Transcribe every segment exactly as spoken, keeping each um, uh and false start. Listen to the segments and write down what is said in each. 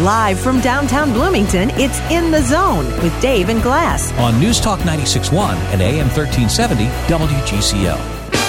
Live from downtown Bloomington, it's In the Zone with Dave and Glass. On News Talk ninety-six point one and A M thirteen seventy W G C L.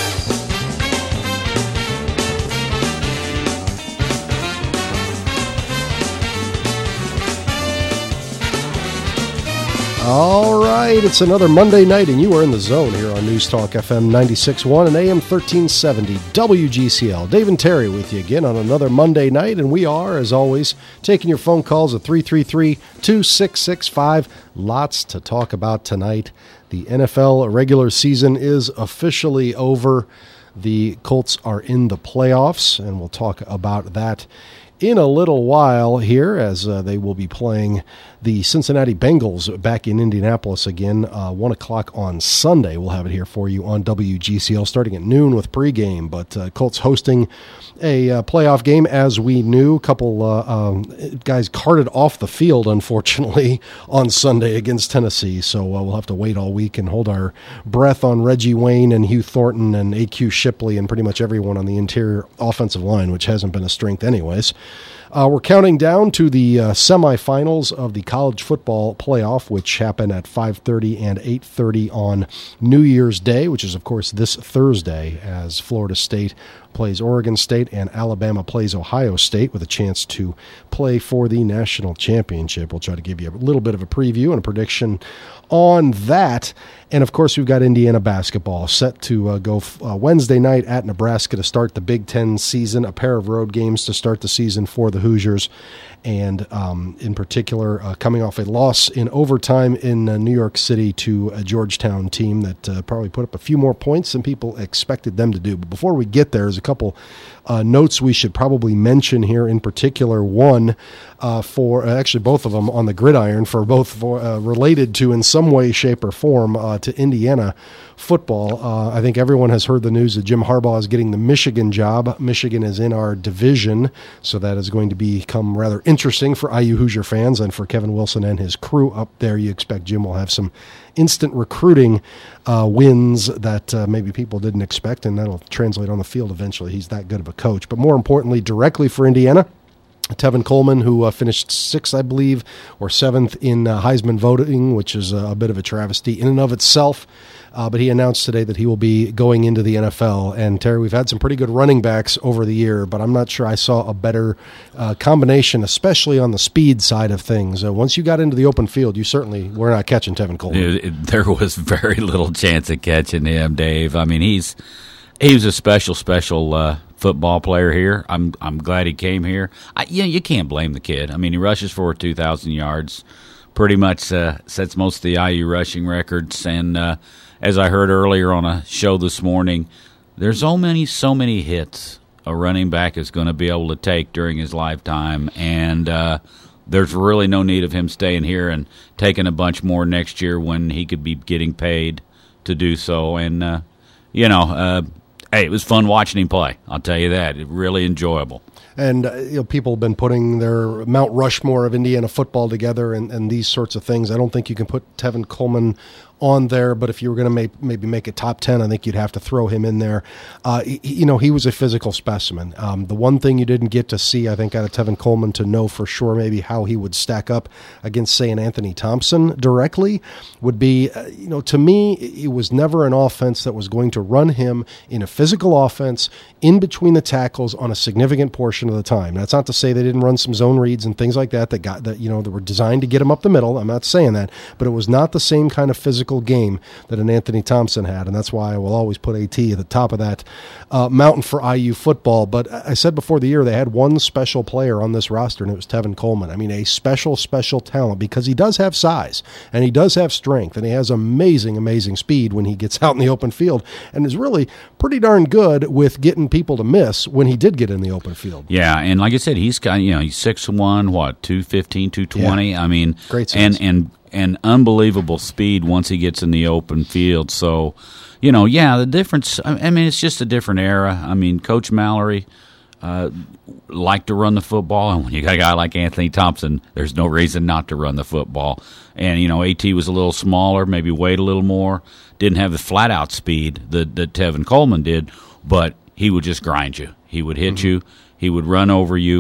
All right, it's another Monday night, and you are in the zone here on News Talk F M ninety-six point one and A M thirteen seventy W G C L. Dave and Terry with you again on another Monday night, and we are, as always, taking your phone calls at three three three, two six six five. Lots to talk about tonight. The N F L regular season is officially over. The Colts are in the playoffs, and we'll talk about that in a little while here as uh, they will be playing the Cincinnati Bengals back in Indianapolis again, uh, one o'clock on Sunday. We'll have it here for you on W G C L starting at noon with pregame, but uh, Colts hosting a uh, playoff game as we knew. A couple uh, um, guys carted off the field, unfortunately, on Sunday against Tennessee, so uh, we'll have to wait all week and hold our breath on Reggie Wayne and Hugh Thornton and A Q Shipley and pretty much everyone on the interior offensive line, which hasn't been a strength anyways. Uh, we're counting down to the uh, semifinals of the college football playoff, which happen at five thirty and eight thirty on New Year's Day, which is, of course, this Thursday, as Florida State plays Oregon State and Alabama plays Ohio State with a chance to play for the national championship. We'll try to give you a little bit of a preview and a prediction on that. And, of course, we've got Indiana basketball set to uh, go uh, Wednesday night at Nebraska to start the Big Ten season, a pair of road games to start the season for the Hoosiers, and um, in particular uh, coming off a loss in overtime in uh, New York City to a Georgetown team that uh, probably put up a few more points than people expected them to do. But before we get there, there's a couple uh, notes we should probably mention here, in particular one uh, for, uh, actually both of them on the gridiron, for both for, uh, related to in some way, shape, or form uh, to Indiana football. Uh, I think everyone has heard the news that Jim Harbaugh is getting the Michigan job. Michigan is in our division, so that is going to become rather interesting for I U Hoosier fans and for Kevin Wilson and his crew up there. You expect Jim will have some instant recruiting uh, wins that uh, maybe people didn't expect, and that'll translate on the field eventually. He's that good of a coach. But more importantly, directly for Indiana, Tevin Coleman, who uh, finished sixth, I believe, or seventh in uh, Heisman voting, which is a, a bit of a travesty in and of itself. Uh, but he announced today that he will be going into the N F L. And, Terry, we've had some pretty good running backs over the year, but I'm not sure I saw a better uh, combination, especially on the speed side of things. Uh, once you got into the open field, you certainly were not catching Tevin Coleman. It, it, there was very little chance of catching him, Dave. I mean, he's he was a special, special uh, football player here. I'm I'm glad he came here. I, you know, you can't blame the kid. I mean, he rushes for two thousand yards, pretty much uh, sets most of the I U rushing records, and uh, as I heard earlier on a show this morning, there's so many, so many hits a running back is going to be able to take during his lifetime, and uh, there's really no need of him staying here and taking a bunch more next year when he could be getting paid to do so. And, uh, you know, uh, hey, it was fun watching him play. I'll tell you that. It really enjoyable. And uh, you know, people have been putting their Mount Rushmore of Indiana football together and, and these sorts of things. I don't think you can put Tevin Coleman on there, but if you were going to make, maybe make a top ten, I think you'd have to throw him in there. Uh, he, you know, he was a physical specimen. Um, the one thing you didn't get to see, I think, out of Tevin Coleman to know for sure maybe how he would stack up against, say, an Anthony Thompson directly would be, uh, you know, to me, it was never an offense that was going to run him in a physical offense in between the tackles on a significant portion of the time. That's not to say they didn't run some zone reads and things like that that got that, you know, that were designed to get him up the middle. I'm not saying that, but it was not the same kind of physical game that an Anthony Thompson had, and that's why I will always put AT at the top of that uh, mountain for I U football. But I said before the year they had one special player on this roster, and it was Tevin Coleman. I mean, a special, special talent, because he does have size, and he does have strength, and he has amazing, amazing speed when he gets out in the open field, and is really pretty darn good with getting people to miss when he did get in the open field. Yeah, and like I said, he's got, you know, he's six one, what, two fifteen, two twenty. Yeah. I mean, great size. and and and unbelievable speed once he gets in the open field. So, you know, yeah, the difference, I mean, it's just a different era. I mean, Coach Mallory uh, liked to run the football, and when you got a guy like Anthony Thompson, there's no reason not to run the football. And, you know, AT was a little smaller, maybe weighed a little more, didn't have the flat-out speed that, that Tevin Coleman did, but he would just grind you. He would hit mm-hmm. you. He would run over you.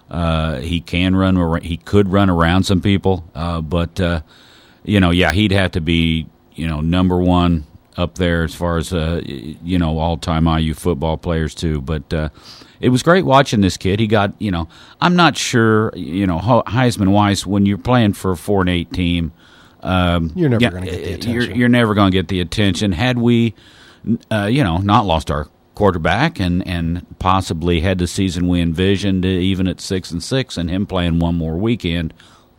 Uh, he can run. Ar- he could run around some people, uh, but uh, you know, yeah, he'd have to be you know number one up there as far as uh, you know all-time I U football players too. But uh, it was great watching this kid. He got you know, I'm not sure you know Heisman wise when you're playing for a four and eight team. Um, you're never yeah, going to get the attention. You're, you're never going to get the attention. Had we, uh, you know, not lost our quarterback and, and possibly had the season we envisioned, even at six and six, and him playing one more weekend,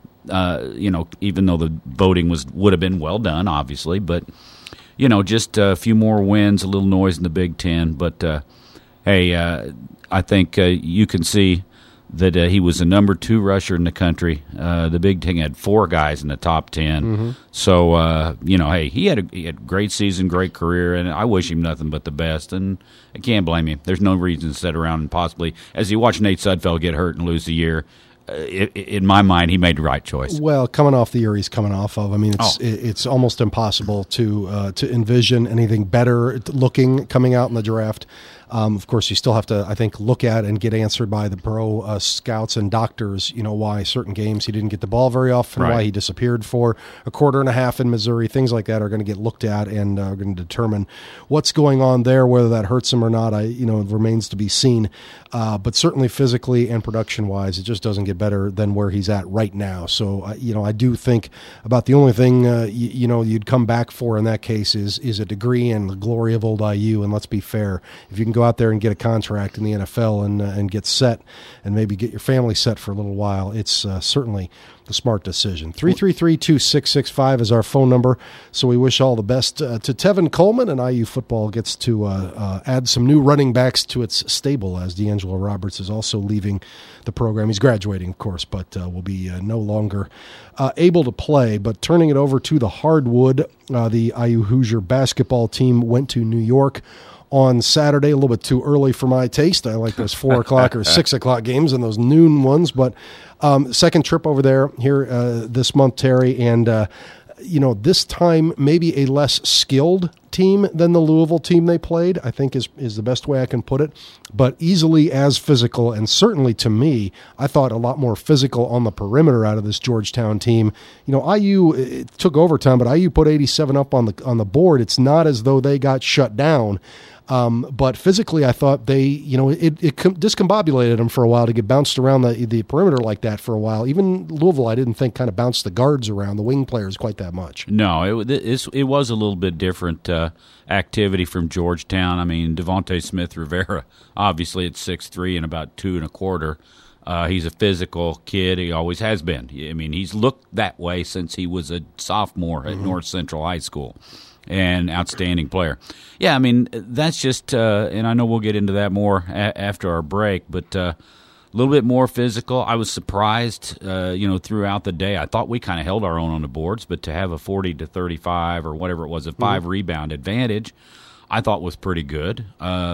uh, you know, even though the voting was would have been well done, obviously, but you know, just a few more wins, a little noise in the Big Ten. But uh, hey, uh, I think uh, you can see that uh, he was the number two rusher in the country. Uh, the Big Ten had four guys in the top ten. Mm-hmm. So, uh, you know, hey, he had, a, he had a great season, great career, and I wish him nothing but the best. And I can't blame him. There's no reason to sit around and possibly, as you watch Nate Sudfeld get hurt and lose a year, uh, it, in my mind, he made the right choice. Well, coming off the year he's coming off of, I mean, it's oh. it, it's almost impossible to uh, to envision anything better looking coming out in the draft. Um, of course, you still have to, I think, look at and get answered by the pro uh, scouts and doctors, you know, why certain games he didn't get the ball very often, right. why he disappeared for a quarter and a half in Missouri. Things like that are going to get looked at and uh, are going to determine what's going on there, whether that hurts him or not, I you know, it remains to be seen. Uh, but certainly physically and production-wise, it just doesn't get better than where he's at right now. So, uh, you know, I do think about the only thing, uh, you, you know, you'd come back for in that case is is a degree and the glory of old I U. And let's be fair, if you can go out there and get a contract in the N F L and uh, and get set and maybe get your family set for a little while, it's uh, certainly the smart decision. three three three, two six six five is our phone number. So we wish all the best uh, to Tevin Coleman, and I U football gets to uh, uh, add some new running backs to its stable as D'Angelo Roberts is also leaving the program. He's graduating, of course, but uh, will be uh, no longer uh, able to play. But turning it over to the hardwood, uh, the I U Hoosier basketball team went to New York on Saturday, a little bit too early for my taste. I like those four o'clock or six o'clock games and those noon ones. But um, second trip over there here uh, this month, Terry, and uh, you know, this time maybe a less skilled team than the Louisville team they played, I think is is the best way I can put it, but easily as physical, and certainly to me, I thought a lot more physical on the perimeter out of this Georgetown team. You know, I U it took overtime, but I U put eighty-seven up on the on the board. It's not as though they got shut down. Um, but physically, I thought they, you know, it, it discombobulated them for a while to get bounced around the the perimeter like that for a while. Even Louisville, I didn't think kind of bounced the guards around, the wing players quite that much. No, it it, it was a little bit different uh, activity from Georgetown. I mean, Devontae Smith-Rivera, obviously at six three and about two and a quarter. Uh, he's a physical kid. He always has been. I mean, he's looked that way since he was a sophomore at mm-hmm. North Central High School. And outstanding player. Yeah, I mean, that's just, uh, and I know we'll get into that more a- after our break, but uh, a little bit more physical. I was surprised, uh, you know, throughout the day. I thought we kind of held our own on the boards, but to have a forty to thirty-five or whatever it was, a five mm-hmm. rebound advantage, I thought was pretty good. Uh,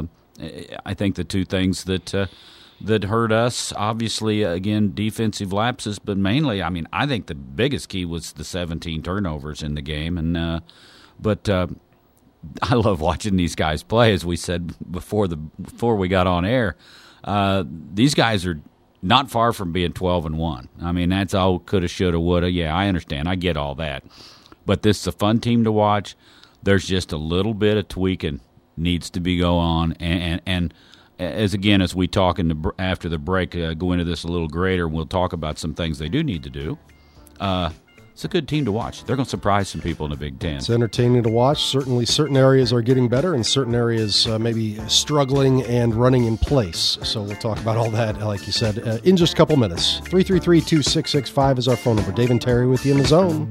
I think the two things that uh, that hurt us, obviously, again, defensive lapses, but mainly, I mean, I think the biggest key was the seventeen turnovers in the game, and uh, But uh, I love watching these guys play. As we said before the before we got on air, uh, these guys are not far from being twelve and one. I mean, that's all coulda, shoulda, woulda. Yeah, I understand. I get all that. But this is a fun team to watch. There's just a little bit of tweaking needs to be going on, and and, and as again as we talk in the, after the break, uh, go into this a little greater. We'll talk about some things they do need to do. Uh, It's a good team to watch. They're going to surprise some people in the Big Ten. It's entertaining to watch. Certainly certain areas are getting better and certain areas uh, maybe struggling and running in place. So we'll talk about all that, like you said, uh, in just a couple minutes. three three three, two six six five is our phone number. Dave and Terry with you in the zone.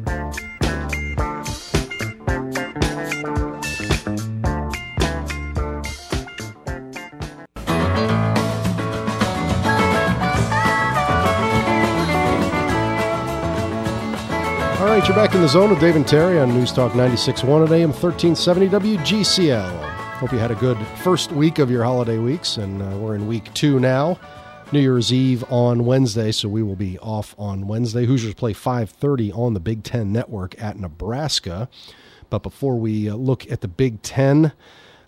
All right, you're back in the zone with Dave and Terry on News Talk ninety-six point one at A M thirteen seventy W G C L. Hope you had a good first week of your holiday weeks, and uh, we're in week two now. New Year's Eve on Wednesday, so we will be off on Wednesday. Hoosiers play five thirty on the Big Ten Network at Nebraska. But before we uh, look at the Big Ten,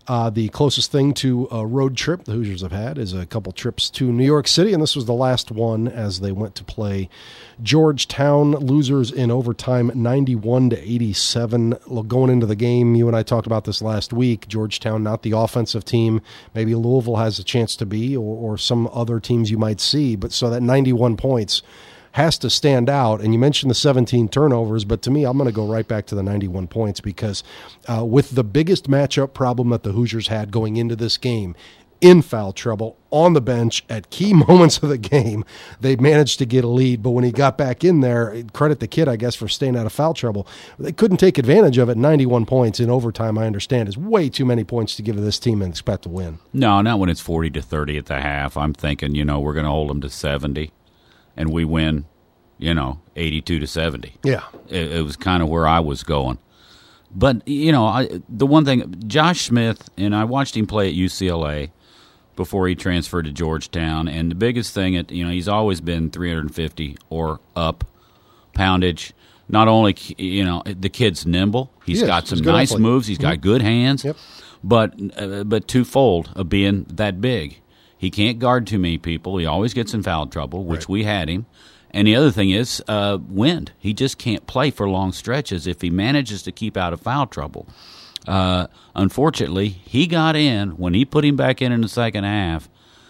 Uh, the closest thing to a road trip the Hoosiers have had is a couple trips to New York City, and this was the last one as they went to play Georgetown. Losers in overtime, ninety-one to eighty-seven. Going into the game, you and I talked about this last week. Georgetown, not the offensive team. Maybe Louisville has a chance to be, or, or some other teams you might see. But so that ninety-one points has to stand out. And you mentioned the seventeen turnovers, but to me, I'm going to go right back to the ninety-one points because uh, with the biggest matchup problem that the Hoosiers had going into this game, in foul trouble, on the bench, at key moments of the game, they managed to get a lead. But when he got back in there, credit the kid, I guess, for staying out of foul trouble. They couldn't take advantage of it. ninety-one points in overtime, I understand, is way too many points to give to this team and expect to win. No, not when it's forty to thirty at the half. I'm thinking, you know, we're going to hold them to seventy. And we win, you know, eighty-two to seventy. Yeah. It, it was kind of where I was going. But, you know, I, the one thing, Josh Smith, and I watched him play at U C L A before he transferred to Georgetown, and the biggest thing, at, you know, he's always been three hundred fifty or up poundage. Not only, you know, the kid's nimble. He's he got some he's nice athlete. moves. He's got Mm-hmm. good hands. Yep. But, uh, but twofold of being that big. He can't guard too many people. He always gets in foul trouble, which Right. we had him. And the other thing is uh, wind. He just can't play for long stretches if he manages to keep out of foul trouble. Uh, unfortunately, he got in when he put him back in in the second half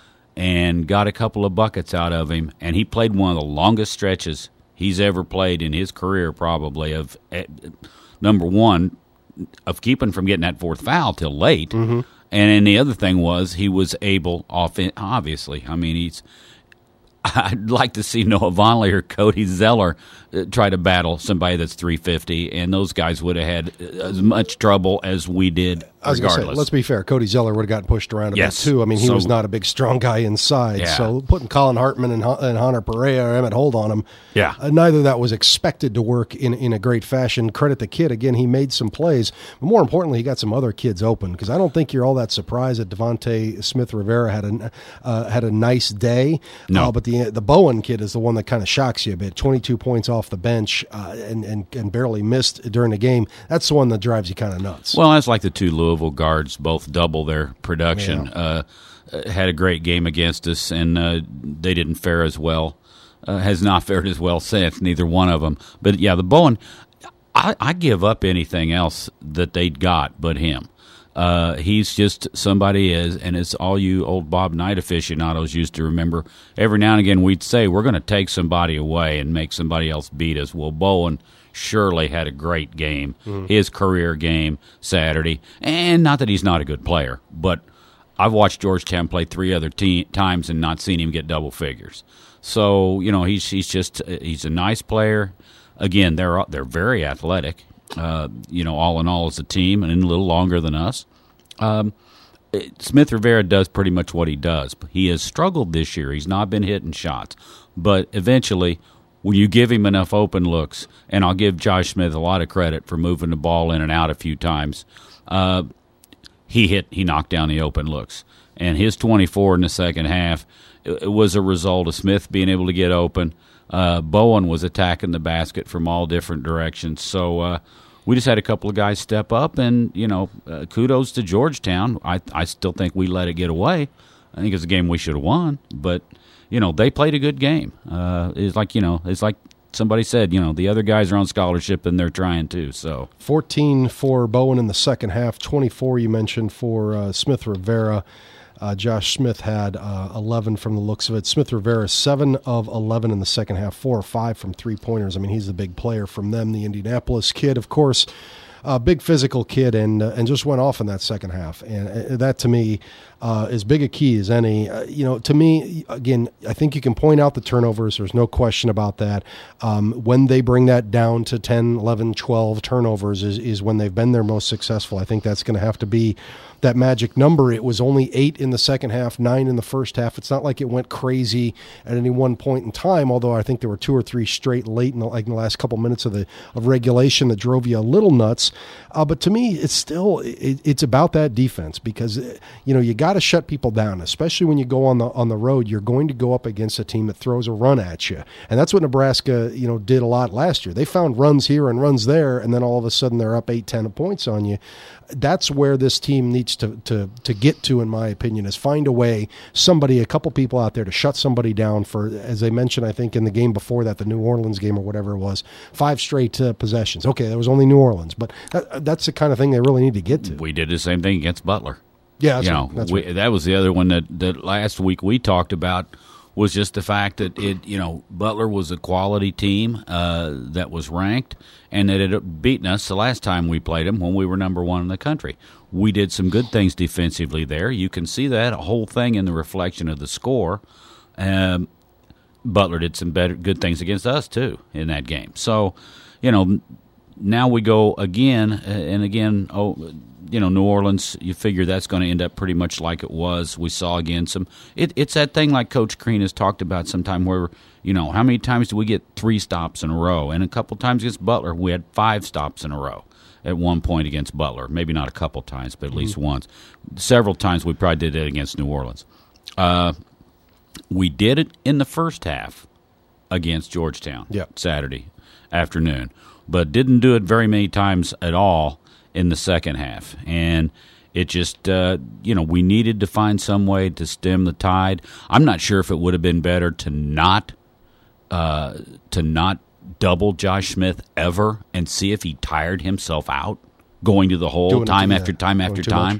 and got a couple of buckets out of him, and he played one of the longest stretches he's ever played in his career, probably, of uh, number one, of keeping from getting that fourth foul till late. Mm-hmm. And then the other thing was he was able, off obviously, I mean, he's. I'd like to see Noah Vonleh or Cody Zeller uh, try to battle somebody that's three fifty, and those guys would have had as much trouble as we did I was regardless. going to say, let's be fair. Cody Zeller would have gotten pushed around a Yes. bit too. I mean, he So- was not a big, strong guy inside. Yeah. So putting Colin Hartman and, and Hunter Perea or Emmett Holt on him, Yeah. uh, neither of that was expected to work in, in a great fashion. Credit the kid. Again, he made some plays. But more importantly, he got some other kids open because I don't think you're all that surprised that Devontae Smith-Rivera had a, uh, had a nice day. No. Uh, but the the Bowen kid is the one that kind of shocks you a bit. twenty-two points off the bench uh, and, and, and barely missed during the game. That's the one that drives you kind of nuts. Well, that's like the two Louisville guards, both double their production. Yeah. Uh, had a great game against us, and uh, they didn't fare as well. Uh, has not fared as well since, neither one of them. But, yeah, the Bowen, I, I give up anything else that they'd got but him. Uh, he's just somebody is, and it's all you old Bob Knight aficionados used to remember. Every now and again we'd say, we're going to take somebody away and make somebody else beat us. Well, Bowen surely had a great game, mm. his career game Saturday. And not that he's not a good player, but I've watched Georgetown play three other te- times and not seen him get double figures. So, you know, he's he's just he's a nice player. Again, they're they're very athletic. Uh, you know, all in all, as a team, and a little longer than us. Um, Smith Rivera does pretty much what he does. He has struggled this year. He's not been hitting shots, but eventually, when you give him enough open looks, and I'll give Josh Smith a lot of credit for moving the ball in and out a few times. Uh, he hit, he knocked down the open looks, and his twenty-four in the second half it, it was a result of Smith being able to get open. Uh, Bowen was attacking the basket from all different directions. So uh, we just had a couple of guys step up, and, you know, uh, kudos to Georgetown. I, I still think we let it get away. I think it's a game we should have won. But, you know, they played a good game. Uh, it's like, you know, it's like somebody said, you know, the other guys are on scholarship, and they're trying too. So fourteen for Bowen in the second half, twenty-four you mentioned for uh, Smith-Rivera. Uh, Josh Smith had uh, eleven from the looks of it. Smith-Rivera, seven of eleven in the second half, four or five from three-pointers. I mean, he's the big player from them, the Indianapolis kid, of course. A big physical kid, and uh, and just went off in that second half. And uh, that, to me, uh, as big a key as any. Uh, you know, to me, again, I think you can point out the turnovers. There's no question about that. Um, when they bring that down to ten, eleven, twelve turnovers is, is when they've been their most successful. I think that's going to have to be that magic number. It was only eight in the second half, nine in the first half. It's not like it went crazy at any one point in time, although I think there were two or three straight late in the, like in the last couple minutes of the of regulation that drove you a little nuts. Uh, but to me, it's still it, it's about that defense because you know you got to shut people down, especially when you go on the on the road. You're going to go up against a team that throws a run at you, and that's what Nebraska you know did a lot last year. They found runs here and runs there, and then all of a sudden they're up eight, ten points on you. That's where this team needs to, to, to get to, in my opinion, is find a way, somebody, a couple people out there to shut somebody down for, as I mentioned, I think in the game before that, the New Orleans game or whatever it was, five straight uh, possessions. Okay, that was only New Orleans, but that, that's the kind of thing they really need to get to. We did the same thing against Butler. Yeah, that's you right, know, that's we, right. that was the other one that, that last week we talked about was just the fact that it, you know, Butler was a quality team uh, that was ranked, and that it had beaten us the last time we played them when we were number one in the country. We did some good things defensively there. You can see that a whole thing in the reflection of the score. Um, Butler did some better, good things against us too in that game. So, you know, now we go again and again. Oh. You know, New Orleans, you figure that's going to end up pretty much like it was. We saw again some it, – it's that thing like Coach Crean has talked about sometime where, you know, how many times do we get three stops in a row? And a couple times against Butler, we had five stops in a row at one point against Butler. Maybe not a couple times, but at mm-hmm. least once. Several times we probably did it against New Orleans. Uh, we did it in the first half against Georgetown yep. Saturday afternoon, but didn't do it very many times at all in the second half. And it just, uh, you know, we needed to find some way to stem the tide. I'm not sure if it would have been better to not uh, to not double Josh Smith ever and see if he tired himself out going to the hole Doing time it, after yeah. time Doing after too time.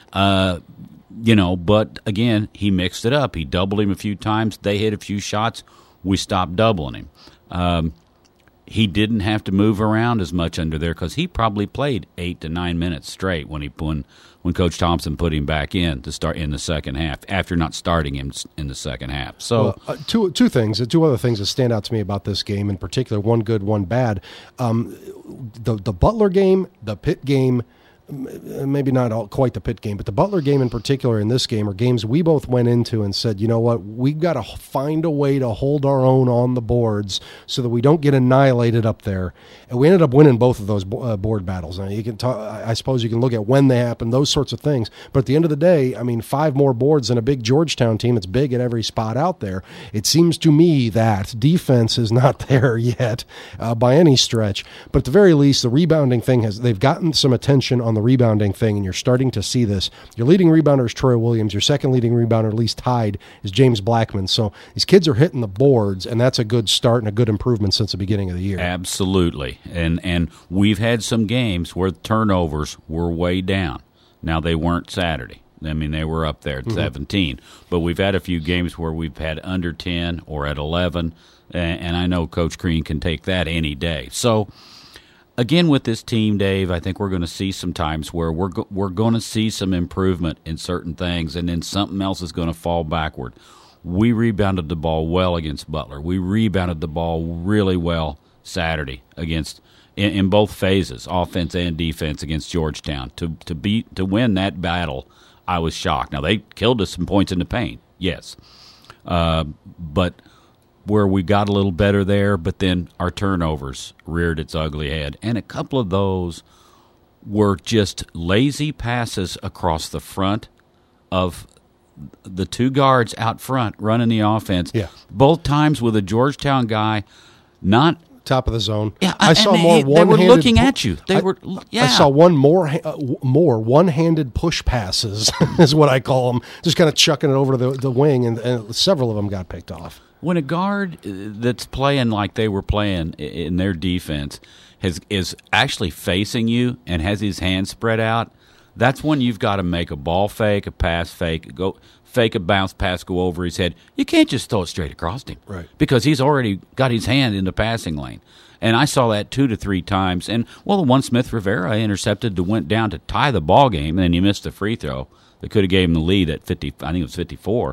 Uh, you know, but again, he mixed it up. He doubled him a few times. They hit a few shots. We stopped doubling him. Um, He didn't have to move around as much under there because he probably played eight to nine minutes straight when he when when Coach Thompson put him back in to start in the second half after not starting him in the second half. So well, uh, two two things, two other things that stand out to me about this game in particular. One good, one bad. Um, the the Butler game, the Pitt game. Maybe not all, quite the Pitt game, but the Butler game in particular in this game are games we both went into and said, you know what, we've got to find a way to hold our own on the boards so that we don't get annihilated up there. And we ended up winning both of those uh, board battles. Now, you can talk, I suppose you can look at when they happen, those sorts of things. But at the end of the day, I mean, five more boards than a big Georgetown team that's big at every spot out there. It seems to me that defense is not there yet uh, by any stretch. But at the very least, the rebounding thing has, they've gotten some attention on the rebounding thing, and you're starting to see this. Your leading rebounder is Troy Williams. Your second leading rebounder, at least tied, is James Blackman. So these kids are hitting the boards, and that's a good start and a good improvement since the beginning of the year. Absolutely. And and we've had some games where turnovers were way down. Now, they weren't Saturday. I mean, they were up there at mm-hmm. seventeen. But we've had a few games where we've had under ten or at eleven, and, and I know Coach Crean can take that any day. So, again, with this team, Dave, I think we're going to see some times where we're go- we're going to see some improvement in certain things, and then something else is going to fall backward. We rebounded the ball well against Butler. We rebounded the ball really well Saturday against in, in both phases, offense and defense, against Georgetown. To to beat to win that battle, I was shocked. Now, they killed us some points in the paint, yes, uh, but where we got a little better there, but then our turnovers reared its ugly head. And a couple of those were just lazy passes across the front of the two guards out front running the offense. Yeah. Both times with a Georgetown guy not top of the zone. Yeah, I saw they, more they one-handed. They were looking pu- at you. They I, were. Yeah. I saw one more uh, more one-handed push passes is what I call them. Just kind of chucking it over to the, the wing, and, and several of them got picked off. When a guard that's playing like they were playing in their defense has is actually facing you and has his hands spread out, that's when you've got to make a ball fake, a pass fake, go fake a bounce pass, go over his head. You can't just throw it straight across him, right? Because he's already got his hand in the passing lane. And I saw that two to three times. And, well, the one Smith Rivera intercepted that went down to tie the ball game, and then he missed the free throw that could have gave him the lead at fifty. I think it was fifty-four.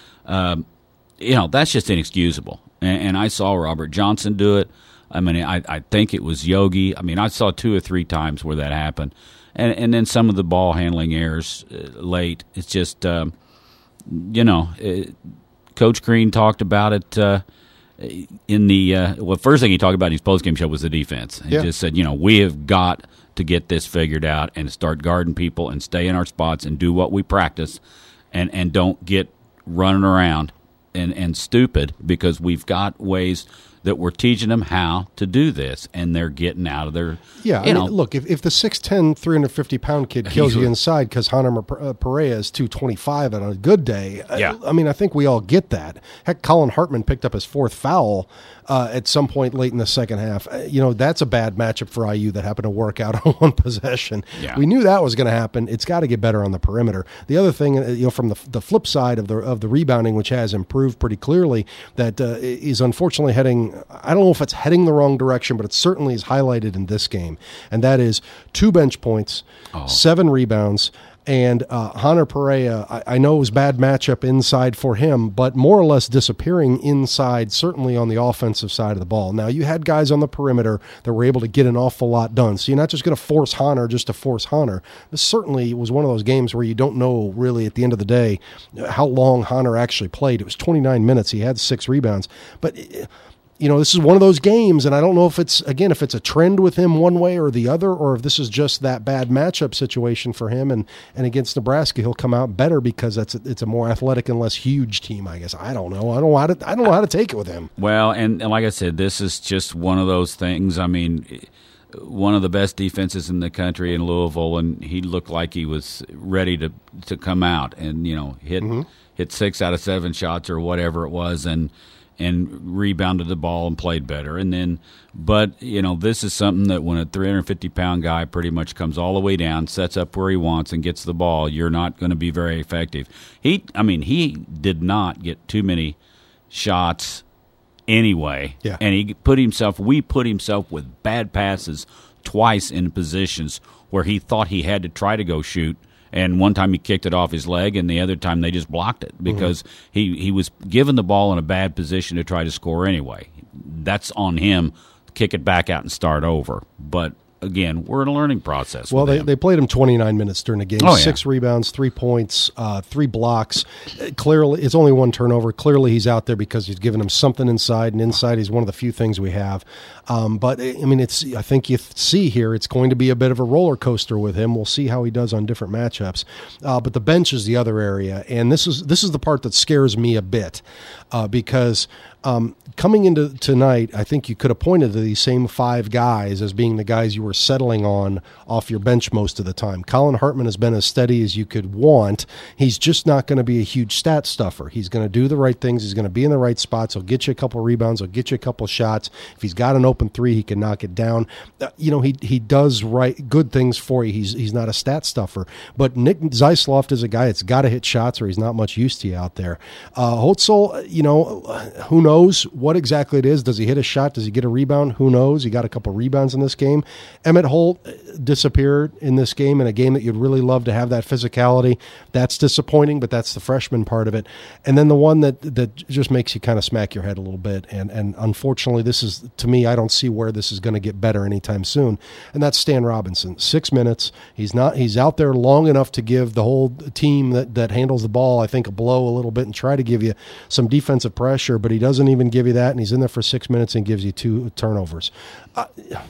Um, you know, that's just inexcusable. And, and I saw Robert Johnson do it. I mean, I, I think it was Yogi. I mean, I saw two or three times where that happened. And and then some of the ball handling errors uh, late. It's just, um, you know, it, Coach Crean talked about it uh, in the uh, – well, first thing he talked about in his postgame show was the defense. He yeah. just said, you know, we have got to get this figured out and start guarding people and stay in our spots and do what we practice, and, and don't get running around and, and stupid, because we've got ways that we're teaching them how to do this, and they're getting out of their, yeah, you I know. mean, look, if, if the six ten, three hundred fifty pound kid kills you inside because Hunter uh, Perea is two twenty-five on a good day, yeah. I, I mean, I think we all get that. Heck, Colin Hartman picked up his fourth foul uh, at some point late in the second half. Uh, you know, that's a bad matchup for I U that happened to work out on one possession. Yeah. We knew that was going to happen. It's got to get better on the perimeter. The other thing, uh, you know, from the the flip side of the of the rebounding, which has improved pretty clearly, that uh, is unfortunately heading, I don't know if it's heading the wrong direction, but it certainly is highlighted in this game, and that is two bench points, oh. seven rebounds, and uh, Hunter Perea, I, I know it was bad matchup inside for him, but more or less disappearing inside, certainly on the offensive side of the ball. Now, you had guys on the perimeter that were able to get an awful lot done, so you're not just going to force Hunter just to force Hunter. This certainly was one of those games where you don't know really at the end of the day how long Hunter actually played. It was twenty-nine minutes. He had six rebounds, but It, you know, this is one of those games, and I don't know if it's, again, if it's a trend with him one way or the other, or if this is just that bad matchup situation for him, and, and against Nebraska he'll come out better because that's a, it's a more athletic and less huge team, I guess. I don't know. I don't know how to, I don't know how to take it with him. Well, and, and like I said, this is just one of those things. I mean, one of the best defenses in the country in Louisville, and he looked like he was ready to, to come out and, you know, hit mm-hmm. hit six out of seven shots or whatever it was, and and rebounded the ball and played better. And then, but, you know, this is something that when a three hundred fifty pound guy pretty much comes all the way down, sets up where he wants, and gets the ball, you're not going to be very effective. He, I mean, he did not get too many shots anyway. Yeah. And he put himself, we put himself with bad passes twice in positions where he thought he had to try to go shoot. And one time he kicked it off his leg, and the other time they just blocked it because mm-hmm. he, he was given the ball in a bad position to try to score anyway. That's on him. Kick it back out and start over. But, again, we're in a learning process. Well, they, they played him twenty-nine minutes during the game. Oh, yeah. Six rebounds, three points, uh, three blocks. Uh, clearly, it's only one turnover. Clearly, he's out there because he's given him something inside, and inside is one of the few things we have. Um, but, I mean, it's. I think you see here it's going to be a bit of a roller coaster with him. We'll see how he does on different matchups. Uh, but the bench is the other area, and this is this is the part that scares me a bit uh, because um, coming into tonight, I think you could have pointed to these same five guys as being the guys you were settling on off your bench most of the time. Colin Hartman has been as steady as you could want. He's just not going to be a huge stat stuffer. He's going to do the right things. He's going to be in the right spots. He'll get you a couple rebounds. He'll get you a couple shots. If he's got an open three, he can knock it down. Uh, you know, he he does right good things for you. He's he's not a stat stuffer. But Nick Zeisloft is a guy that's got to hit shots, or he's not much use to you out there. Uh, Holtzel, you know, who knows what exactly it is? Does he hit a shot? Does he get a rebound? Who knows? He got a couple rebounds in this game. Emmett Holt disappeared in this game, in a game that you'd really love to have that physicality. That's disappointing, but that's the freshman part of it. And then the one that that just makes you kind of smack your head a little bit. And and unfortunately, this is, to me, I don't see where this is going to get better anytime soon. And that's Stan Robinson. Six minutes. He's not. He's out there long enough to give the whole team that that handles the ball, I think, a blow a little bit and try to give you some defensive pressure. But he doesn't even give you that, and he's in there for six minutes and gives you two turnovers. Uh,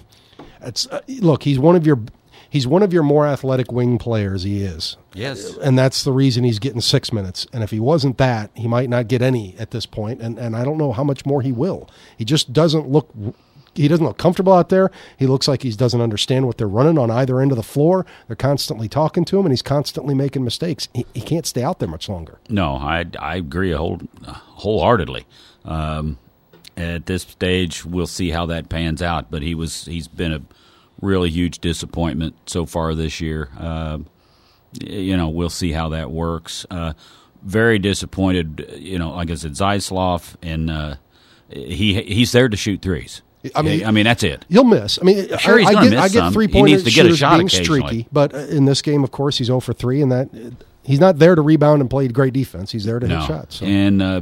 It's, uh, look, he's one of your he's one of your more athletic wing players. He is. Yes. And that's the reason he's getting six minutes. And if he wasn't that, he might not get any at this point. And and I don't know how much more he will. He just doesn't look he doesn't look comfortable out there. He looks like he doesn't understand what they're running on either end of the floor. They're constantly talking to him, and he's constantly making mistakes. He, he can't stay out there much longer. No, I I agree whole, wholeheartedly. Um, At this stage, we'll see how that pans out. But he was he's been a really huge disappointment so far this year. Uh, you know, we'll see how that works. Uh, very disappointed. You know, like I said, Zeisloft, and uh, he he's there to shoot threes. I mean, I mean that's it. You'll miss. I mean, sure, he's I, I going get to miss I get some. three He needs pointers to get a shot being occasionally. streaky, but in this game, of course, he's zero for three, and that he's not there to rebound and play great defense. He's there to no. hit shots. So. And uh,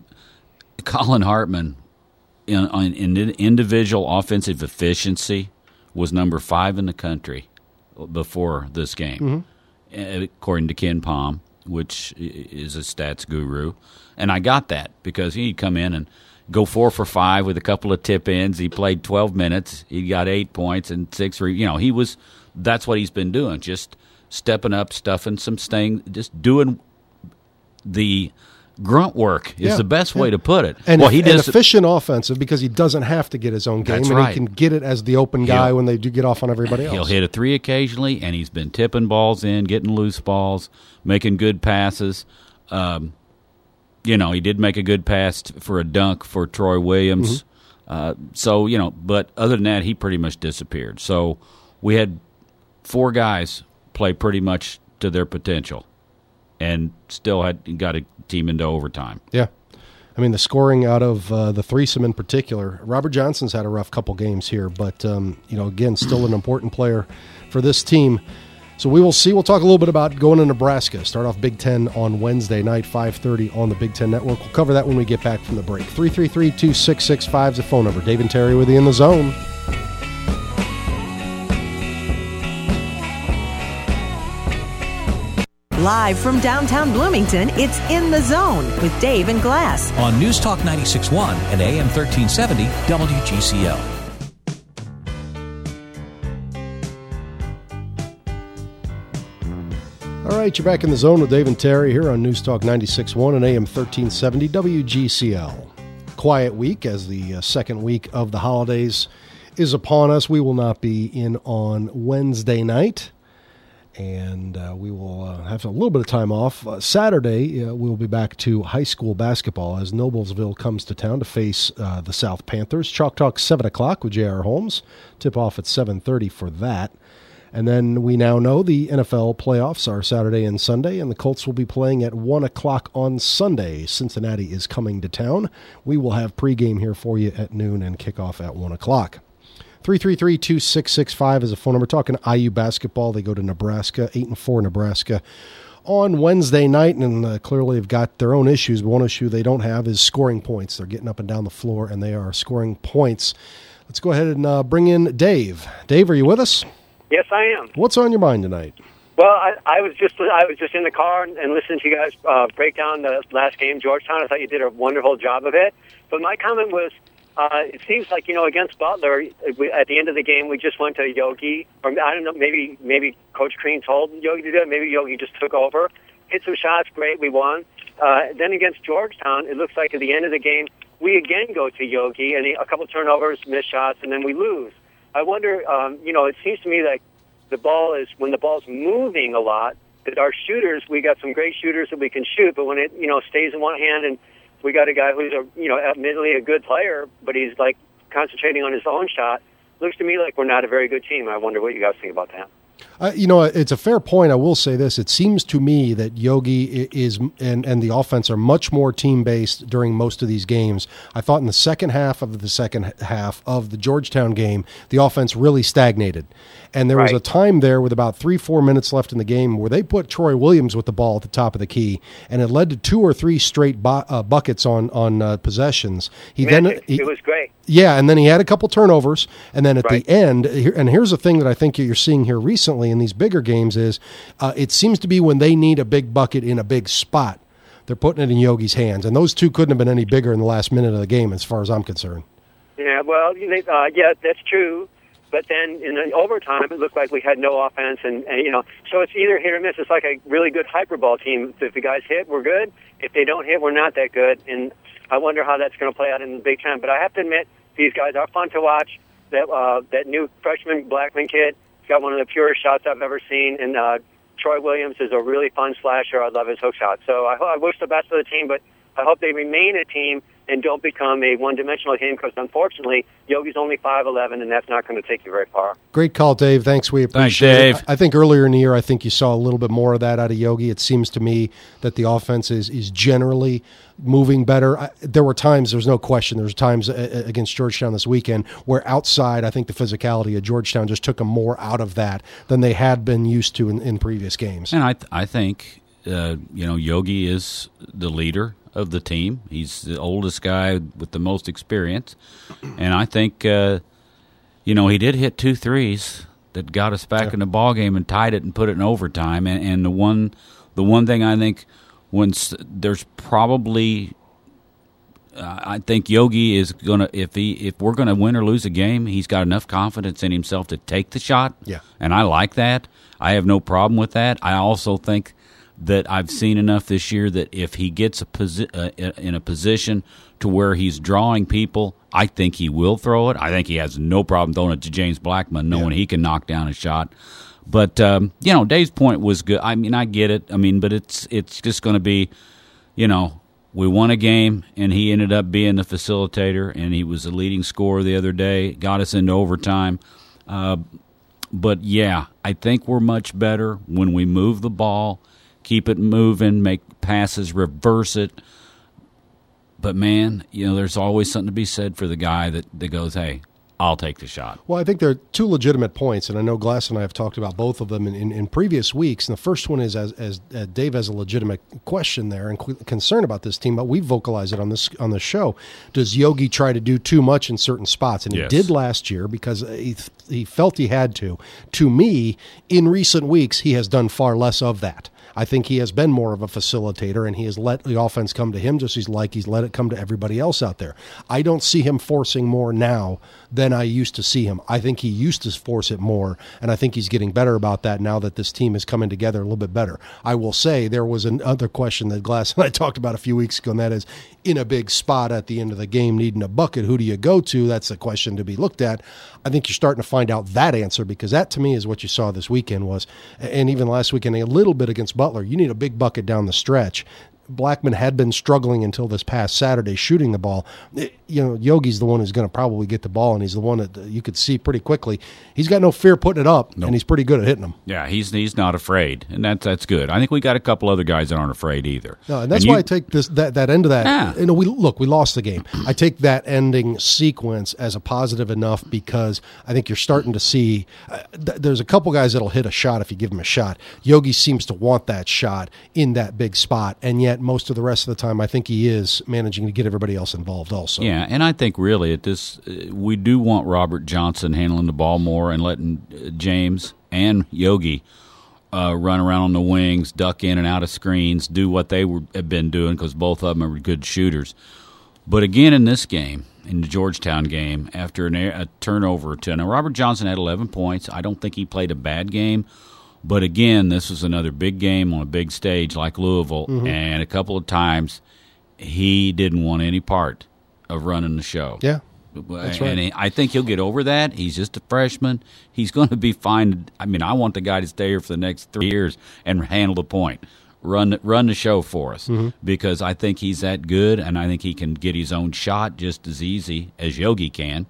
Colin Hartman, In, in, in individual offensive efficiency, was number five in the country before this game, mm-hmm. according to Ken Palm, which is a stats guru. And I got that because he'd come in and go four for five with a couple of tip ins. He played twelve minutes. He got eight points and six. Re- you know, he was that's what he's been doing, just stepping up, stuffing some sting, just doing the grunt work is yeah, the best yeah. way to put it. And, well, he and does efficient offensive because he doesn't have to get his own game, That's and right. he can get it as the open guy He'll- when they do get off on everybody else. He'll hit a three occasionally, and he's been tipping balls in, getting loose balls, making good passes. Um, you know, he did make a good pass t- for a dunk for Troy Williams. Mm-hmm. Uh, so, you know, but other than that, he pretty much disappeared. So we had four guys play pretty much to their potential and still had got a team into overtime. Yeah. I mean, the scoring out of uh, the threesome in particular, Robert Johnson's had a rough couple games here, but, um, you know, again, still an important player for this team. So we will see. We'll talk a little bit about going to Nebraska. Start off Big Ten on Wednesday night, five thirty on the Big Ten Network. We'll cover that when we get back from the break. three three three, two six six five is the phone number. Dave and Terry with you in the zone. Live from downtown Bloomington, it's In the Zone with Dave and Glass. On News Talk ninety-six point one and A M thirteen seventy W G C L. All right, you're back in the zone with Dave and Terry here on News Talk ninety-six point one and A M thirteen seventy W G C L. Quiet week as the uh, second week of the holidays is upon us. We will not be in on Wednesday night, and uh, we will uh, have a little bit of time off. Uh, Saturday, uh, we'll be back to high school basketball as Noblesville comes to town to face uh, the South Panthers. Chalk Talk, seven o'clock with J R. Holmes. Tip off at seven thirty for that. And then we now know the N F L playoffs are Saturday and Sunday, and the Colts will be playing at one o'clock on Sunday. Cincinnati is coming to town. We will have pregame here for you at noon and kickoff at one o'clock. three three three, two six six five is a phone number. Talking I U basketball. They go to Nebraska, eight and four Nebraska on Wednesday night, and uh, clearly have got their own issues. But one issue they don't have is scoring points. They're getting up and down the floor, and they are scoring points. Let's go ahead and uh, bring in Dave. Dave, are you with us? Yes, I am. What's on your mind tonight? Well, I, I was just I was just in the car and, and listening to you guys uh, break down the last game, Georgetown. I thought you did a wonderful job of it. But my comment was, uh, it seems like, you know, against Butler, we, at the end of the game, we just went to Yogi, or I don't know, maybe maybe Coach Crean told Yogi to do it. Maybe Yogi just took over, hit some shots, great, we won. Uh, then against Georgetown, it looks like at the end of the game, we again go to Yogi, and he, a couple turnovers, missed shots, and then we lose. I wonder, um, you know, it seems to me like the ball is, when the ball's moving a lot, that our shooters, we got some great shooters that we can shoot, but when it, you know, stays in one hand and we got a guy who's, a, you know, admittedly a good player, but he's like concentrating on his own shot, looks to me like we're not a very good team. I wonder what you guys think about that. Uh, you know, it's a fair point. I will say this. It seems to me that Yogi is and, and the offense are much more team-based during most of these games. I thought in the second half of the second half of the Georgetown game, the offense really stagnated. And there was Right. a time there with about three, four minutes left in the game where they put Troy Williams with the ball at the top of the key, and it led to two or three straight bu- uh, buckets on, on uh, possessions. He Man, then it, he, it was great. Yeah, and then he had a couple turnovers, and then at Right. the end, here, and here's the thing that I think you're seeing here recently in these bigger games is uh, it seems to be when they need a big bucket in a big spot, they're putting it in Yogi's hands, and those two couldn't have been any bigger in the last minute of the game as far as I'm concerned. Yeah, well, uh, yeah, that's true. But then in the overtime, it looked like we had no offense, and, and you know, so it's either hit or miss. It's like a really good hyperball team. If the guys hit, we're good. If they don't hit, we're not that good. And I wonder how that's going to play out in the Big Ten. But I have to admit, these guys are fun to watch. That uh, that new freshman Blackman kid, he's got one of the purest shots I've ever seen. And uh, Troy Williams is a really fun slasher. I love his hook shot. So I, I wish the best for the team, but I hope they remain a team and don't become a one-dimensional team, because unfortunately, Yogi's only five eleven, and that's not going to take you very far. Great call, Dave. Thanks. We appreciate Thanks, it. Dave. I think earlier in the year, I think you saw a little bit more of that out of Yogi. It seems to me that the offense is, is generally moving better. I, there were times, there's no question, there was times uh, against Georgetown this weekend where outside, I think the physicality of Georgetown just took them more out of that than they had been used to in, in previous games. And I, th- I think, uh, you know, Yogi is the leader of the team. He's the oldest guy with the most experience. And I think, uh, you know, he did hit two threes that got us back Yeah. in the ball game and tied it and put it in overtime. And, and the one the one thing I think, when s- there's probably uh, I think Yogi is gonna if he if we're gonna win or lose a game, he's got enough confidence in himself to take the shot. Yeah, and I like that. I have no problem with that. I also think that I've seen enough this year that if he gets a posi- uh, in a position to where he's drawing people, I think he will throw it. I think he has no problem throwing it to James Blackman, knowing yeah. he can knock down a shot. But um, you know, Dave's point was good. I mean, I get it. I mean, but it's it's just going to be, you know, we won a game, and he ended up being the facilitator, and he was the leading scorer the other day. Got us into overtime. Uh, but yeah, I think we're much better when we move the ball. Keep it moving, make passes, reverse it. But, man, you know, there's always something to be said for the guy that, that goes, hey, I'll take the shot. Well, I think there are two legitimate points, and I know Glass and I have talked about both of them in, in, in previous weeks. And the first one is, as, as uh, Dave has a legitimate question there and qu- concern about this team, but we vocalize it on this on the show. Does Yogi try to do too much in certain spots? And Yes. he did last year because he, he felt he had to. To me, in recent weeks, he has done far less of that. I think he has been more of a facilitator, and he has let the offense come to him just as like he's let it come to everybody else out there. I don't see him forcing more now than I used to see him. I think he used to force it more, and I think he's getting better about that now that this team is coming together a little bit better. I will say there was another question that Glass and I talked about a few weeks ago, and that is, in a big spot at the end of the game needing a bucket, who do you go to? That's a question to be looked at. I think you're starting to find out that answer, because that to me is what you saw this weekend was, and even last weekend a little bit against Butler. You need a big bucket down the stretch. Blackman had been struggling until this past Saturday shooting the ball. It, you know, Yogi's the one who's going to probably get the ball, and he's the one that you could see pretty quickly. He's got no fear putting it up, nope. and he's pretty good at hitting them. Yeah, he's he's not afraid, and that's that's good. I think we got a couple other guys that aren't afraid either. No, and that's and why you, I take this that, that end of that. Yeah. You know, we look, we lost the game. I take that ending sequence as a positive enough because I think you're starting to see. Uh, th- there's a couple guys that'll hit a shot if you give them a shot. Yogi seems to want that shot in that big spot, and yet most of the rest of the time, I think he is managing to get everybody else involved also. Yeah, and I think really at this, uh, we do want Robert Johnson handling the ball more and letting uh, James and Yogi uh, run around on the wings, duck in and out of screens, do what they were, have been doing, because both of them are good shooters. But again, in this game, in the Georgetown game, after an, a turnover or two, now Robert Johnson had eleven points. I don't think he played a bad game. But again, this was another big game on a big stage like Louisville, mm-hmm. and a couple of times he didn't want any part of running the show. Yeah, that's right. And he, I think he'll get over that. He's just a freshman. He's going to be fine. I mean, I want the guy to stay here for the next three years and handle the point, run run the show for us, mm-hmm. because I think he's that good, and I think he can get his own shot just as easy as Yogi can.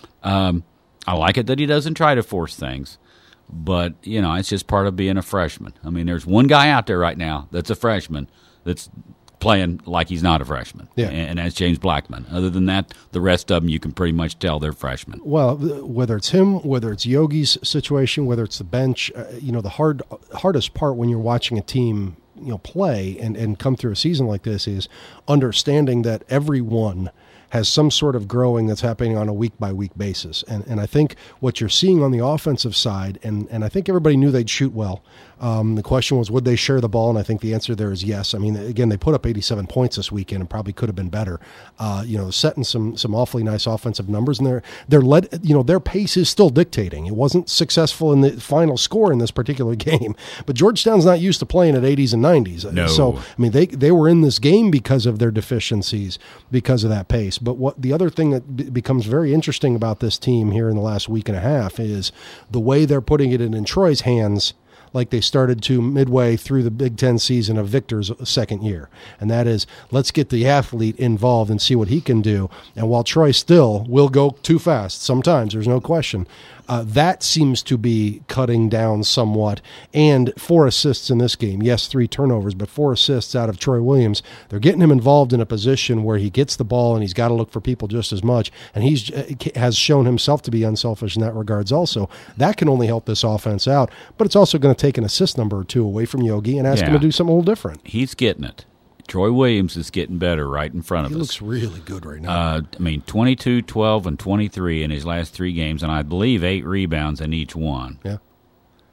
Um, I like it that he doesn't try to force things. But, you know, it's just part of being a freshman. I mean, there's one guy out there right now that's a freshman that's playing like he's not a freshman, yeah. and, and that's James Blackman. Other than that, the rest of them you can pretty much tell they're freshmen. Well, whether it's him, whether it's Yogi's situation, whether it's the bench, uh, you know, the hard hardest part when you're watching a team, you know, play and, and come through a season like this is understanding that everyone has some sort of growing that's happening on a week-by-week basis. And and I think what you're seeing on the offensive side, and, and I think everybody knew they'd shoot well. Um, the question was, would they share the ball? And I think the answer there is yes. I mean, again, they put up eighty-seven points this weekend and probably could have been better. Uh, you know, setting some some awfully nice offensive numbers, and they're they're led. You know, their pace is still dictating. It wasn't successful in the final score in this particular game, but Georgetown's not used to playing at eighties and nineties. No. So I mean, they they were in this game because of their deficiencies, because of that pace. But what the other thing that b- becomes very interesting about this team here in the last week and a half is the way they're putting it in, in Troy's hands, like they started to midway through the Big Ten season of Victor's second year. And that is, let's get the athlete involved and see what he can do. And while Troy still will go too fast sometimes, there's no question, uh, that seems to be cutting down somewhat. And four assists in this game. Yes, three turnovers, but four assists out of Troy Williams. They're getting him involved in a position where he gets the ball and he's got to look for people just as much. And he's has shown himself to be unselfish in that regards also. That can only help this offense out. But it's also going to take an assist number or two away from Yogi and ask yeah. him to do something a little different. He's getting it. Troy Williams is getting better right in front of he us. He looks really good right now. Uh, I mean, twenty-two, twelve, and twenty-three in his last three games, and I believe eight rebounds in each one. Yeah.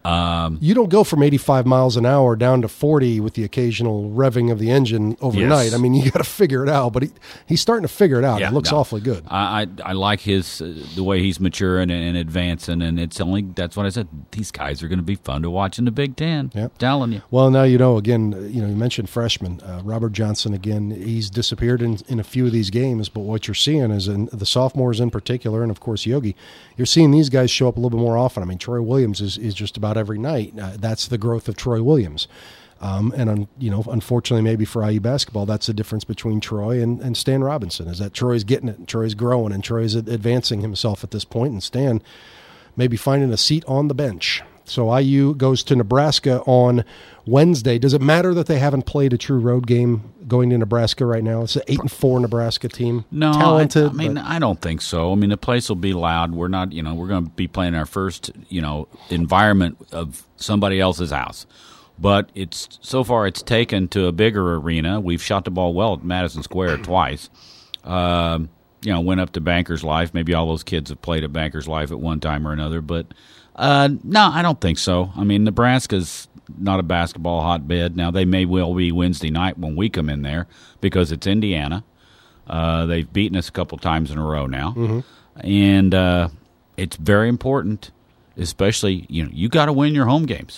Um, you don't go from eighty-five miles an hour down to forty with the occasional revving of the engine overnight. Yes. I mean, you got to figure it out, but he, he's starting to figure it out. Yeah, it looks no. awfully good. I, I I like his uh, the way he's maturing and, and advancing, and it's only that's what I said. These guys are going to be fun to watch in the Big Ten. Yep. Telling you. Well, now you know. Again, you know, you mentioned freshmen. Uh, Robert Johnson. Again, he's disappeared in, in a few of these games, but what you're seeing is in the sophomores in particular, and of course Yogi. You're seeing these guys show up a little bit more often. I mean, Troy Williams is, is just about every night. Uh, that's the growth of Troy Williams. Um, and, un, you know, unfortunately, maybe for I U basketball, that's the difference between Troy and, and Stan Robinson, is that Troy's getting it, and Troy's growing, and Troy's advancing himself at this point, and Stan maybe finding a seat on the bench. So I U goes to Nebraska on Wednesday. Does it matter that they haven't played a true road game going to Nebraska right now? It's an eight and four Nebraska team. No, talented. I, I mean, but, I don't think so. I mean, the place will be loud. We're not, you know, we're going to be playing our first, you know, environment of somebody else's house. But it's so far it's taken to a bigger arena. We've shot the ball well at Madison Square twice. Um, you know, went up to Bankers Life. Maybe all those kids have played at Bankers Life at one time or another. But uh, no, I don't think so. I mean, Nebraska's not a basketball hotbed. Now, they may well be Wednesday night when we come in there because it's Indiana. Uh, they've beaten us a couple times in a row now. Mm-hmm. And uh, it's very important, especially, you know, you got to win your home games.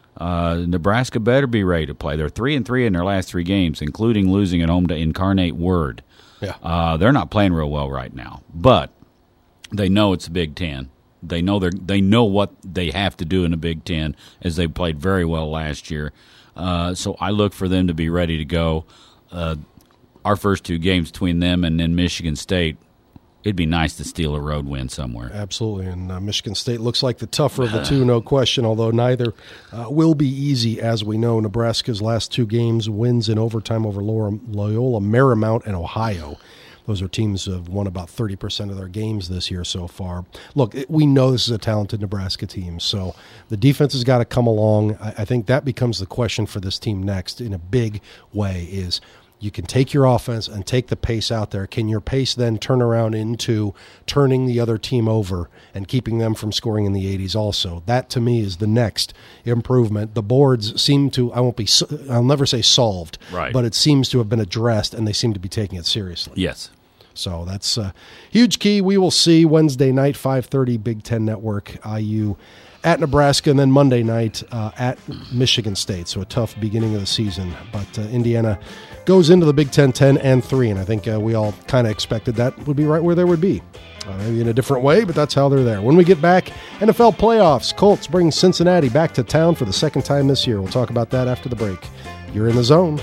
Uh, Nebraska better be ready to play. They're three and three in their last three games, including losing at home to Incarnate Word. Yeah. Uh, they're not playing real well right now, but they know it's the Big Ten. They know they they know what they have to do in the Big Ten, as they played very well last year. Uh, so I look for them to be ready to go. Uh, our first two games between them and then Michigan State, it'd be nice to steal a road win somewhere. Absolutely, and uh, Michigan State looks like the tougher of the two, no question, although neither uh, will be easy, as we know. Nebraska's last two games, wins in overtime over Loyola Marymount and Ohio. Those are teams that have won about thirty percent of their games this year so far. Look, we know this is a talented Nebraska team, so the defense has got to come along. I, I think that becomes the question for this team next in a big way is, you can take your offense and take the pace out there. Can your pace then turn around into turning the other team over and keeping them from scoring in the eighties also? That, to me, is the next improvement. The boards seem to, I won't be, I'll never say solved, right, but it seems to have been addressed, and they seem to be taking it seriously. Yes. So that's a huge key. We will see Wednesday night, five thirty, Big Ten Network, I U at Nebraska, and then Monday night uh, at Michigan State. So a tough beginning of the season. But uh, Indiana goes into the Big Ten ten and three, and I think uh, we all kind of expected that would be right where they would be. Uh, maybe in a different way, but that's how they're there. When we get back, N F L playoffs. Colts bring Cincinnati back to town for the second time this year. We'll talk about that after the break. You're in the zone.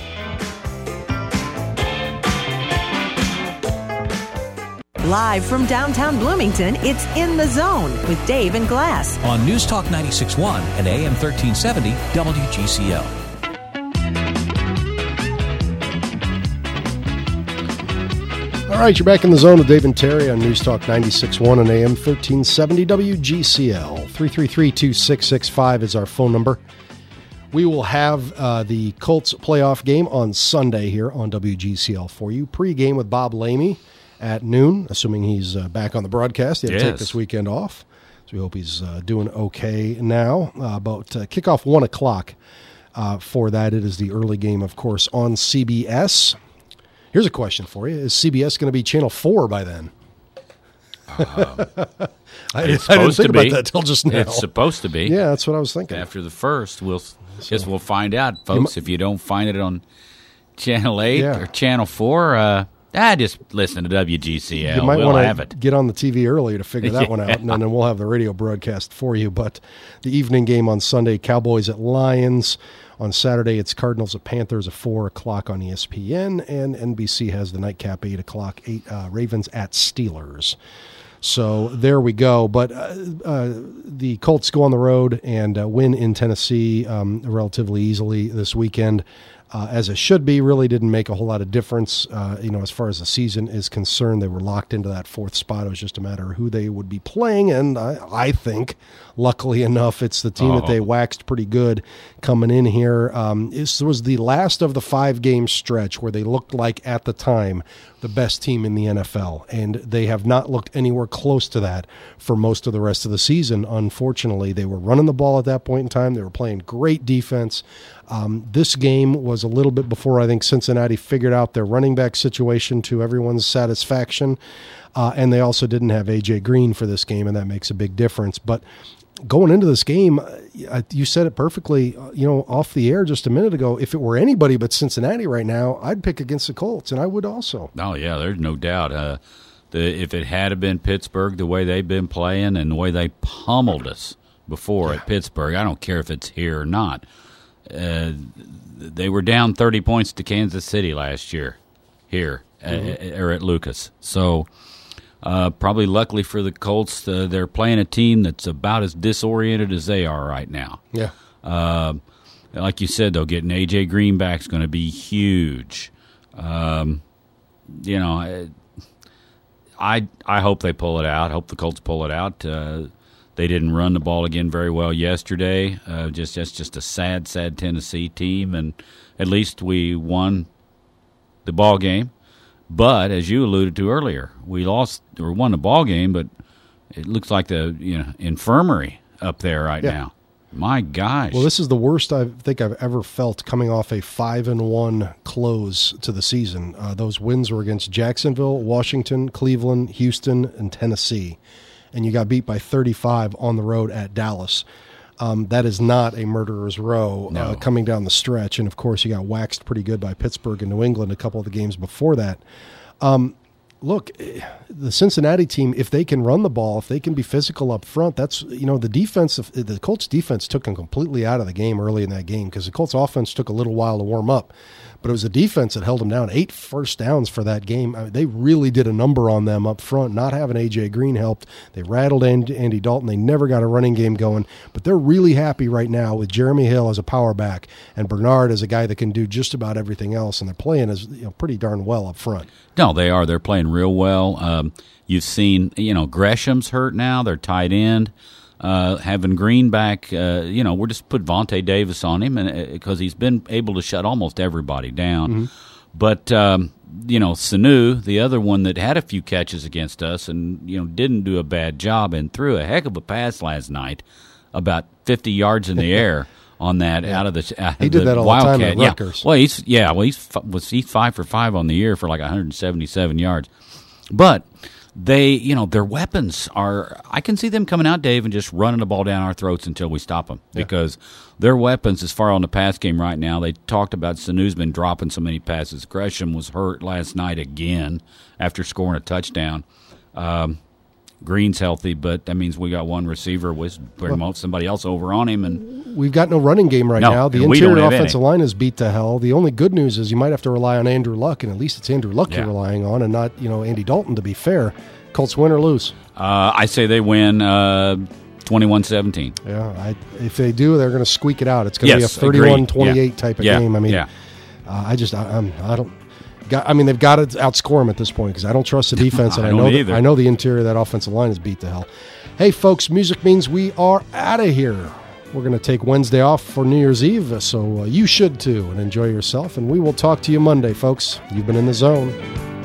Live from downtown Bloomington, it's In the Zone with Dave and Glass on News Talk ninety-six point one and A M thirteen seventy W G C L. All right, you're back in the zone with Dave and Terry on News Talk ninety-six point one and A M thirteen seventy W G C L. three three three, two six six five is our phone number. We will have uh, the Colts playoff game on Sunday here on W G C L for you. Pre-game with Bob Lamey at noon, assuming he's uh, back on the broadcast. He had yes. to take this weekend off, so we hope he's uh, doing okay now. Uh, about uh, kickoff one o'clock uh, for that. It is the early game, of course, on C B S. Here's a question for you. Is C B S going to be Channel four by then? Um, I, it's I didn't think to about be. that till just now. It's supposed to be. Yeah, that's what I was thinking. After the first, we'll guess we'll find out, folks. You if you don't find it on Channel eight yeah. or Channel four, uh, ah, just listen to W G C L. You might we'll want have to it. get on the T V early to figure that yeah. one out, and then we'll have the radio broadcast for you. But the evening game on Sunday, Cowboys at Lions. On Saturday, it's Cardinals at Panthers at four o'clock on E S P N, and N B C has the nightcap eight o'clock, eight, uh, Ravens at Steelers. So there we go. But uh, uh, the Colts go on the road and uh, win in Tennessee um, relatively easily this weekend. Uh, as it should be, really didn't make a whole lot of difference. Uh, you know, as far as the season is concerned, they were locked into that fourth spot. It was just a matter of who they would be playing, and I, I think, luckily enough, it's the team oh. that they waxed pretty good coming in here. Um, this was the last of the five-game stretch where they looked like, at the time, the best team in the N F L, and they have not looked anywhere close to that for most of the rest of the season. Unfortunately, they were running the ball at that point in time. They were playing great defense. Um, this game was a little bit before I think Cincinnati figured out their running back situation to everyone's satisfaction, uh, and they also didn't have A J Green for this game, and that makes a big difference. But going into this game, you said it perfectly, you know, off the air just a minute ago. If it were anybody but Cincinnati right now, I'd pick against the Colts, and I would also. Oh, yeah, there's no doubt. Uh, the, if it had been Pittsburgh, the way they've been playing and the way they pummeled us before yeah. at Pittsburgh, I don't care if it's here or not. Uh, they were down thirty points to Kansas City last year here mm-hmm. at, or at Lucas. So uh, probably luckily for the Colts, uh, they're playing a team that's about as disoriented as they are right now. Yeah. Uh, like you said, though, getting A J Green back is going to be huge. Um, you know, I I hope they pull it out. I hope the Colts pull it out. Uh, They didn't run the ball again very well yesterday. Uh, just that's just a sad, sad Tennessee team, and at least we won the ball game. But as you alluded to earlier, we lost or won the ball game, but it looks like the you know infirmary up there right yeah. now. My gosh! Well, this is the worst I think I've ever felt coming off a five and one close to the season. Uh, those wins were against Jacksonville, Washington, Cleveland, Houston, and Tennessee. And you got beat by thirty-five on the road at Dallas. Um, that is not a murderer's row no. uh, coming down the stretch. And, of course, you got waxed pretty good by Pittsburgh and New England a couple of the games before that. Um, look, the Cincinnati team, if they can run the ball, if they can be physical up front, that's, you know, the defense, the Colts defense took them completely out of the game early in that game because the Colts offense took a little while to warm up. But it was the defense that held them down. Eight first downs for that game. I mean, they really did a number on them up front. Not having A J Green helped. They rattled Andy Dalton. They never got a running game going. But they're really happy right now with Jeremy Hill as a power back and Bernard as a guy that can do just about everything else. And they're playing as you know, pretty darn well up front. No, they are. They're playing real well. Um, you've seen, you know, Gresham's hurt now. They're tight end. Uh, having Green back, uh, you know, we're just put Vontae Davis on him and because uh, he's been able to shut almost everybody down. Mm-hmm. But, um, you know, Sanu, the other one that had a few catches against us and, you know, didn't do a bad job and threw a heck of a pass last night, about fifty yards in the air on that yeah. out of the out He of did the that all Wildcat. the time at yeah. Rutgers. Well, he's, yeah, well, he's, was, he's five for five on the year for like one hundred seventy-seven yards. But they, you know, their weapons are, I can see them coming out, Dave, and just running the ball down our throats until we stop them yeah. because their weapons as far on the pass game right now, they talked about Sanu's been dropping so many passes. Gresham was hurt last night again after scoring a touchdown. Um, Green's healthy, but that means we got one receiver with well, somebody else over on him. And we've got no running game right no, now. The interior offensive any. line is beat to hell. The only good news is you might have to rely on Andrew Luck, and at least it's Andrew Luck yeah. you're relying on and not you know Andy Dalton, to be fair. Colts win or lose? Uh, I say they win uh, twenty-one seventeen. Yeah, I, if they do, they're going to squeak it out. It's going to yes, be a thirty-one twenty-eight yeah. type of yeah. game. I mean, yeah. uh, I just, I, I'm, I don't. Got, I mean, they've got to outscore them at this point because I don't trust the defense, and I, I know that, I know the interior of that offensive line is beat to hell. Hey, folks, music means we are out of here. We're going to take Wednesday off for New Year's Eve, so uh, you should too, and enjoy yourself. And we will talk to you Monday, folks. You've been in the zone.